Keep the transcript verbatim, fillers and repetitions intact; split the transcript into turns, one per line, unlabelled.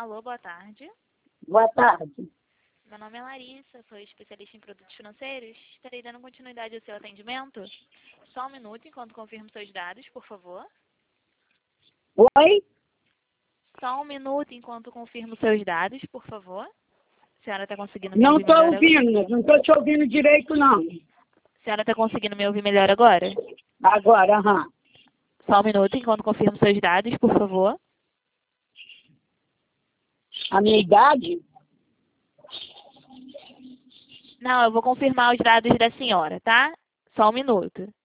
Alô, boa tarde.
Boa tarde.
Meu nome é Larissa, sou especialista em produtos financeiros. Estarei dando continuidade ao seu atendimento. Só um minuto enquanto confirmo seus dados, por favor.
Oi?
Só um minuto enquanto confirmo seus dados, por favor. A senhora está conseguindo me
Não
ouvir
estou
melhor agora?
ouvindo, não estou te ouvindo direito, não.
A senhora está conseguindo me ouvir melhor agora?
Agora, aham.
Só um minuto enquanto confirmo seus dados, por favor.
A minha idade?
Não, eu vou confirmar os dados da senhora, tá? Só um minuto.